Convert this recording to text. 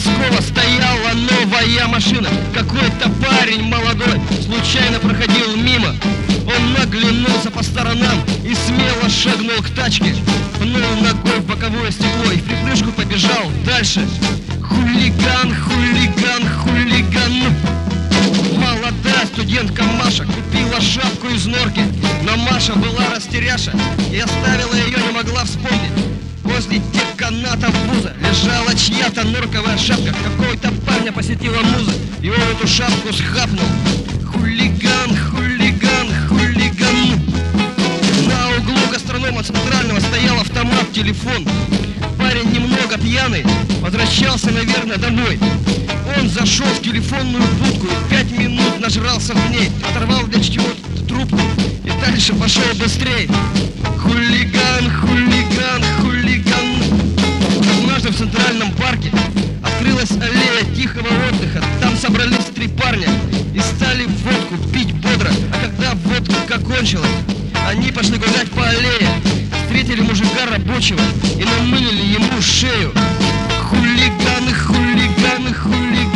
Пескова стояла новая машина. Какой-то парень молодой случайно проходил мимо. Он наглянулся по сторонам и смело шагнул к тачке. Пнул ногой в боковое стекло и в припрыжку побежал дальше. Хулиган, хулиган, хулиган. Молодая студентка Маша купила шапку из норки, но Маша была растеряша и оставила ее, не могла вспомнить. Возле деканата вуза лежала чья-то норковая шапка. Какой-то парня посетила муза, и он эту шапку схапнул. Хулиган, хулиган, хулиган. На углу гастронома центрального стоял автомат, телефон. Парень немного пьяный возвращался, наверное, домой. Он зашел в телефонную будку и 5 минут нажрался в ней. Оторвал для чего-то трубку и дальше пошел быстрее. Хулиган, хулиган, хулиган. Однажды в Центральном парке открылась аллея тихого отдыха. Там собрались 3 парня и стали водку пить бодро. А когда водка кончилась, они пошли гулять по аллее. Встретили мужика рабочего и намылили ему шею. Хулиганы, хулиганы, хулиганы.